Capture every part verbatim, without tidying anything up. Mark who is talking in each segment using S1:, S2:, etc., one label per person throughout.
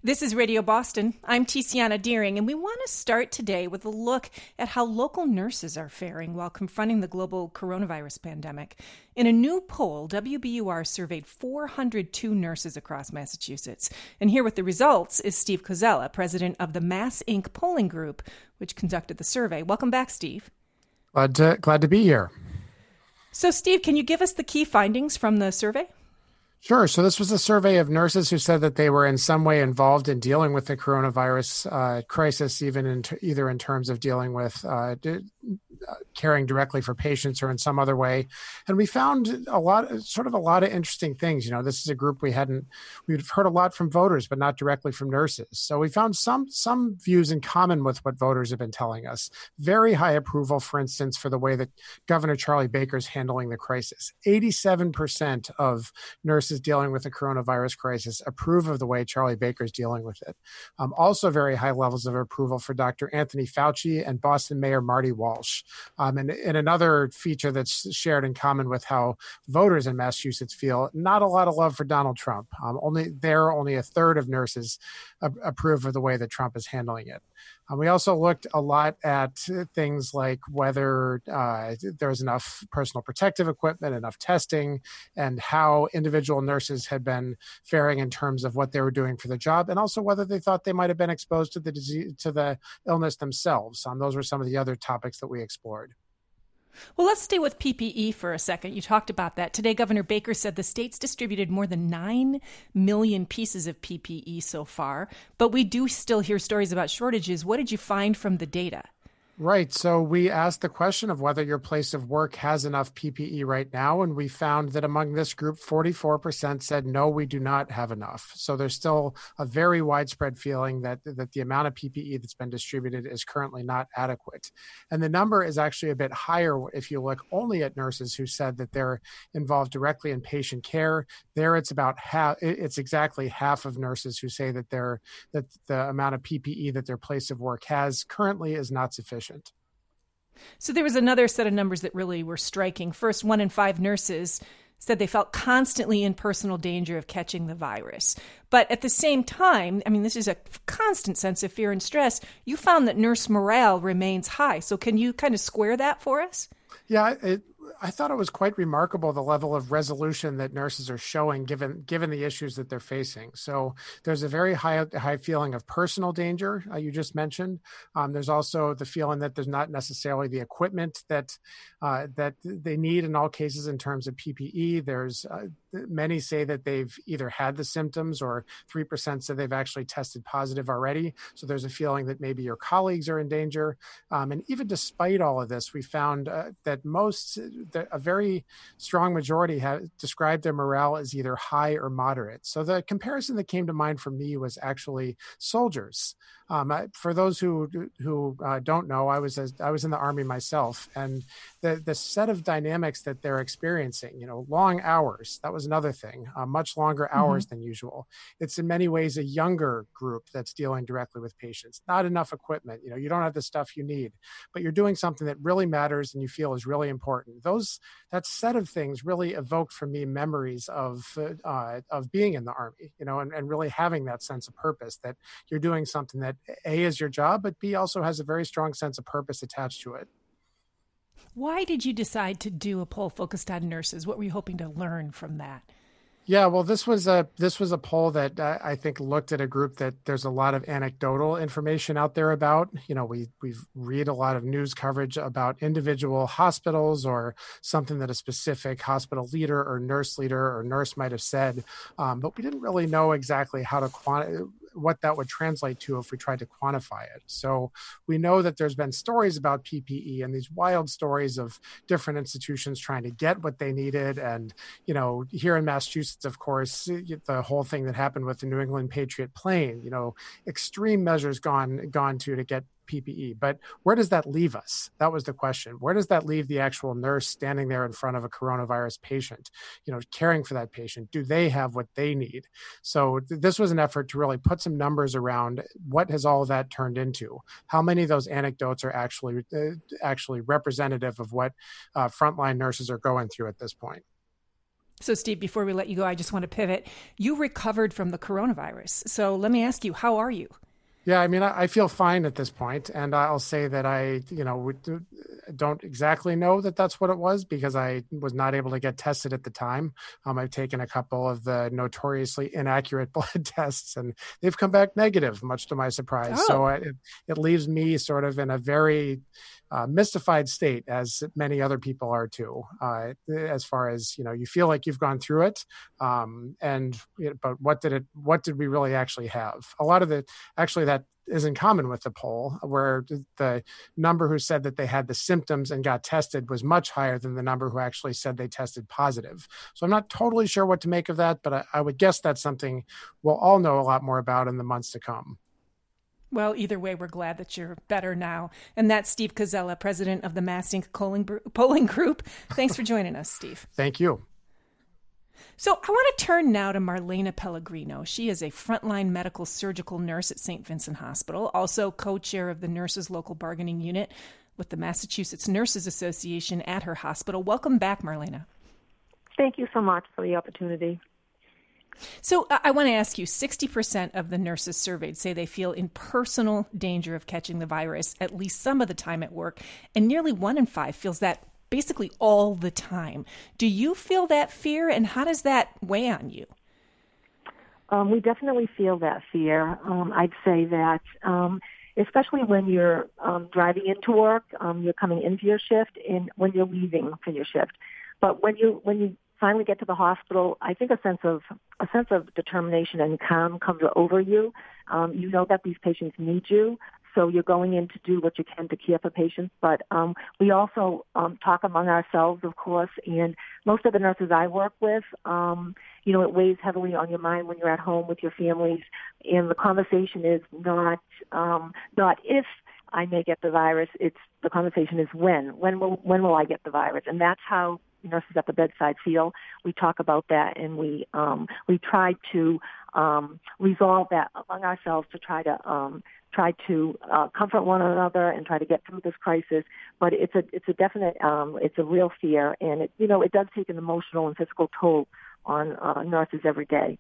S1: This is Radio Boston. I'm Tiziana Deering, and we want to start today with a look at how local nurses are faring while confronting the global coronavirus pandemic. In a new poll, W B U R surveyed four hundred two nurses across Massachusetts. And here with the results is Steve Koczela, president of the Mass Incorporated polling group, which conducted the survey. Welcome back, Steve.
S2: Glad to, glad to be here.
S1: So, Steve, can you give us the key findings from the survey?
S2: Sure. So this was a survey of nurses who said that they were in some way involved in dealing with the coronavirus uh, crisis, even in t- either in terms of dealing with uh, d- uh, caring directly for patients or in some other way. And we found a lot, sort of a lot of interesting things. You know, this is a group we hadn't, we've heard a lot from voters, but not directly from nurses. So we found some some views in common with what voters have been telling us. Very high approval, for instance, for the way that Governor Charlie Baker is handling the crisis. eighty-seven percent of nurses dealing with the coronavirus crisis approve of the way Charlie Baker is dealing with it. Um, also very high levels of approval for Doctor Anthony Fauci and Boston Mayor Marty Walsh. Um, and, and another feature that's shared in common with how voters in Massachusetts feel, not a lot of love for Donald Trump. Um, only there, only a third of nurses uh, approve of the way that Trump is handling it. Um, we also looked a lot at things like whether uh, there's enough personal protective equipment, enough testing, and how individual nurses had been faring in terms of what they were doing for the job, and also whether they thought they might have been exposed to the disease, to the illness themselves. Um, those were some of the other topics that we explored.
S1: Well, let's stay with P P E for a second. You talked about that. Today, Governor Baker said the state's distributed more than nine million pieces of P P E so far, but we do still hear stories about shortages. What did you find from the data?
S2: Right. So we asked the question of whether your place of work has enough P P E right now. And we found that among this group, forty-four percent said, no, we do not have enough. So there's still a very widespread feeling that, that the amount of P P E that's been distributed is currently not adequate. And the number is actually a bit higher if you look only at nurses who said that they're involved directly in patient care. There it's about half, it's exactly half of nurses who say that they're, that the amount of P P E that their place of work has currently is not sufficient.
S1: So there was another set of numbers that really were striking. First, one in five nurses said they felt constantly in personal danger of catching the virus. But at the same time, I mean, this is a constant sense of fear and stress. You found that nurse morale remains high. So can you kind of square that for us?
S2: Yeah, it, I thought it was quite remarkable, the level of resolution that nurses are showing given given the issues that they're facing. So there's a very high high feeling of personal danger, uh, you just mentioned. Um, there's also the feeling that there's not necessarily the equipment that uh, that they need in all cases in terms of P P E. There's uh, many say that they've either had the symptoms, or three percent say they've actually tested positive already. So there's a feeling that maybe your colleagues are in danger. Um, and even despite all of this, we found uh, that most, that a very strong majority have described their morale as either high or moderate. So the comparison that came to mind for me was actually soldiers. Um, I, for those who who uh, don't know, I was a, I was in the Army myself, and the the set of dynamics that they're experiencing, you know, long hours. That was another thing, uh, much longer hours mm-hmm. than usual. It's in many ways a younger group that's dealing directly with patients. Not enough equipment, you know, you don't have the stuff you need, but you're doing something that really matters and you feel is really important. Those that set of things really evoked for me memories of uh, of being in the Army, you know, and, and really having that sense of purpose, that you're doing something that A, is your job, but B, also has a very strong sense of purpose attached to it.
S1: Why did you decide to do a poll focused on nurses? What were you hoping to learn from that?
S2: Yeah, well, this was a this was a poll that uh, I think looked at a group that there's a lot of anecdotal information out there about. You know, we we read a lot of news coverage about individual hospitals or something that a specific hospital leader or nurse leader or nurse might have said, um, but we didn't really know exactly how to quantify what that would translate to if we tried to quantify it. So we know that there's been stories about P P E and these wild stories of different institutions trying to get what they needed. And, you know, here in Massachusetts, of course, the whole thing that happened with the New England Patriot plane, you know, extreme measures gone gone to to get P P E. But where does that leave us? That was the question. Where does that leave the actual nurse standing there in front of a coronavirus patient, you know, caring for that patient? Do they have what they need? So th- this was an effort to really put some numbers around what has all of that turned into. How many of those anecdotes are actually uh, actually representative of what uh, frontline nurses are going through at this point?
S1: So, Steve, before we let you go, I just want to pivot. You recovered from the coronavirus. So let me ask you, how are you?
S2: Yeah, I mean, I, I feel fine at this point, and I'll say that I, you know, don't exactly know that that's what it was because I was not able to get tested at the time. Um, I've taken a couple of the notoriously inaccurate blood tests, and they've come back negative, much to my surprise.
S1: Oh.
S2: So it, it leaves me sort of in a very uh, mystified state, as many other people are too. Uh, as far as you know, you feel like you've gone through it, um, and but what did it? What did we really actually have? A lot of the actually that. is in common with the poll, where the number who said that they had the symptoms and got tested was much higher than the number who actually said they tested positive. So I'm not totally sure what to make of that, but I, I would guess that's something we'll all know a lot more about in the months to come.
S1: Well, either way, we're glad that you're better now. And that's Steve Koczela, president of the Mast Incorporated polling group. Thanks for joining us, Steve.
S2: Thank you.
S1: So I want to turn now to Marlena Pellegrino. She is a frontline medical surgical nurse at Saint Vincent Hospital, also co-chair of the Nurses Local Bargaining Unit with the Massachusetts Nurses Association at her hospital. Welcome back, Marlena.
S3: Thank you so much for the opportunity.
S1: So I want to ask you, sixty percent of the nurses surveyed say they feel in personal danger of catching the virus at least some of the time at work, and nearly one in five feels that basically all the time. Do you feel that fear, and how does that weigh on you?
S3: Um, we definitely feel that fear. Um, I'd say that, um, especially when you're um, driving into work, um, you're coming into your shift, and when you're leaving for your shift. But when you when you finally get to the hospital, I think a sense of a sense of determination and calm comes over you. Um, you know that these patients need you. So you're going in to do what you can to care for patients. But um, we also um, talk among ourselves, of course, and most of the nurses I work with, um, you know, it weighs heavily on your mind when you're at home with your families. And the conversation is not um, not if I may get the virus. It's the conversation is when. When will when will I get the virus? And that's how nurses at the bedside feel. We talk about that, and we um, we try to um, resolve that among ourselves to try to um, try to uh, comfort one another and try to get through this crisis. But it's a it's a definite um, it's a real fear, and it you know it does take an emotional and physical toll on uh, nurses every day.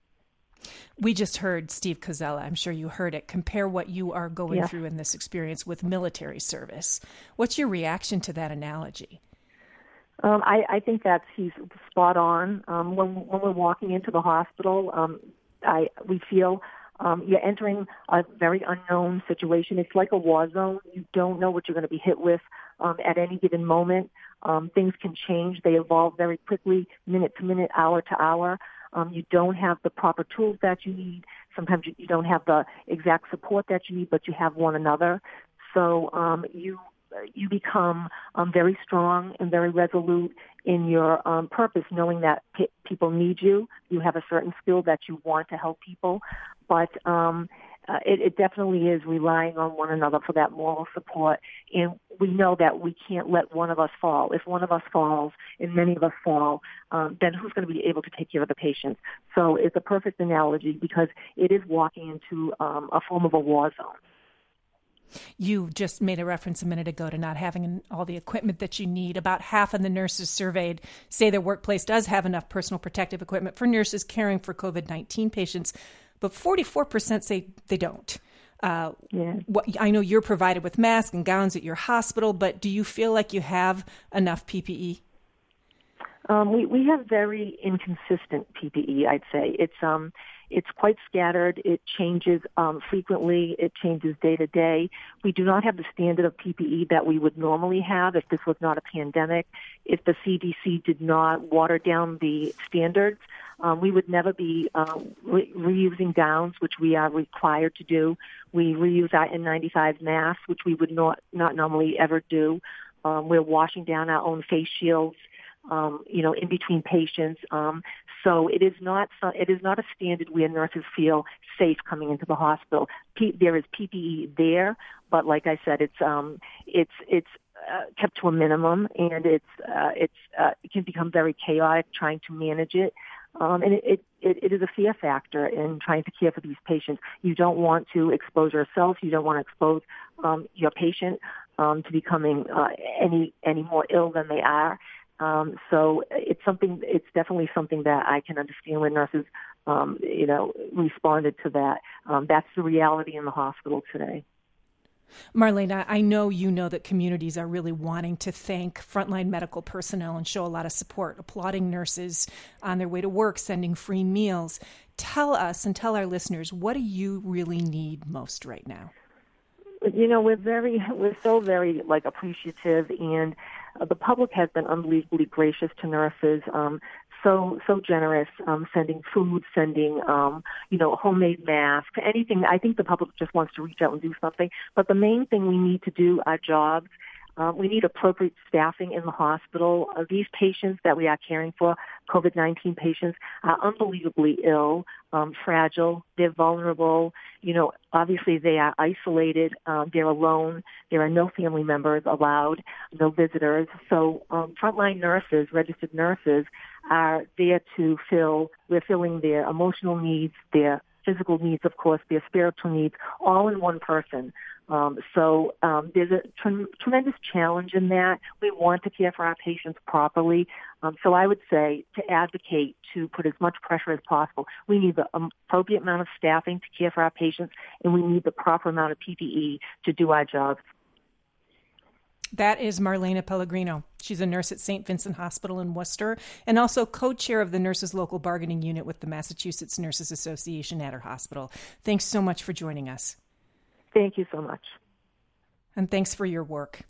S1: We just heard Steve Koczela. I'm sure you heard it. Compare what you are going
S3: Yeah.
S1: through in this experience with military service. What's your reaction to that analogy?
S3: Um, I, I think that's he's spot on. Um, when when we're walking into the hospital, um, I we feel um, you're entering a very unknown situation. It's like a war zone. You don't know what you're going to be hit with um, at any given moment. Um, things can change. They evolve very quickly, minute to minute, hour to hour. Um, you don't have the proper tools that you need. Sometimes you, you don't have the exact support that you need, but you have one another. So um, you you become um, very strong and very resolute in your um, purpose, knowing that p- people need you. You have a certain skill that you want to help people, but um, uh, it, it definitely is relying on one another for that moral support. And we know that we can't let one of us fall. If one of us falls and many of us fall, um, then who's going to be able to take care of the patients? So it's a perfect analogy because it is walking into um, a form of a war zone.
S1: You just made a reference a minute ago to not having all the equipment that you need. About half of the nurses surveyed say their workplace does have enough personal protective equipment for nurses caring for COVID nineteen patients, but forty-four percent say they don't. Uh,
S3: yeah.
S1: what, I know you're provided with masks and gowns at your hospital, but do you feel like you have enough P P E?
S3: Um, we, we have very inconsistent P P E, I'd say. It's um, it's quite scattered. It changes um, frequently. It changes day to day. We do not have the standard of P P E that we would normally have if this was not a pandemic. If the C D C did not water down the standards, um, we would never be uh, re- reusing gowns, which we are required to do. We reuse our N ninety-five masks, which we would not, not normally ever do. Um, we're washing down our own face shields. Um, you know, in between patients. Um, so it is not it is not a standard where nurses feel safe coming into the hospital. P- there is P P E there, but like I said, it's um, it's it's uh, kept to a minimum, and it's uh, it's uh, it can become very chaotic trying to manage it. Um, and it, it, it, it is a fear factor in trying to care for these patients. You don't want to expose yourself. You don't want to expose um, your patient um, to becoming uh, any any more ill than they are. Um, so it's something, it's definitely something that I can understand when nurses, um, you know, responded to that. Um, that's the reality in the hospital today.
S1: Marlene, I know you know that communities are really wanting to thank frontline medical personnel and show a lot of support, applauding nurses on their way to work, sending free meals. Tell us and tell our listeners, what do you really need most right now?
S3: You know, we're very, we're so very, like, appreciative, and uh, the public has been unbelievably gracious to nurses. Um, so so generous, um, sending food, sending, um, you know, homemade masks, anything. I think the public just wants to reach out and do something. But the main thing we need to do, our jobs, uh, we need appropriate staffing in the hospital. Uh, these patients that we are caring for, COVID nineteen patients, are unbelievably ill, um, fragile, they're vulnerable. You know, obviously they are isolated, um, they're alone, there are no family members allowed, no visitors. So um, frontline nurses, registered nurses, are there to fill, we're filling their emotional needs, their physical needs, of course, their spiritual needs, all in one person. Um, so um, there's a tre- tremendous challenge in that. We want to care for our patients properly. Um, so I would say to advocate to put as much pressure as possible. We need the appropriate amount of staffing to care for our patients, and we need the proper amount of P P E to do our jobs.
S1: That is Marlene Pellegrino. She's a nurse at Saint Vincent Hospital in Worcester and also co-chair of the Nurses Local Bargaining Unit with the Massachusetts Nurses Association at her hospital. Thanks so much for joining us.
S3: Thank you so much.
S1: And thanks for your work.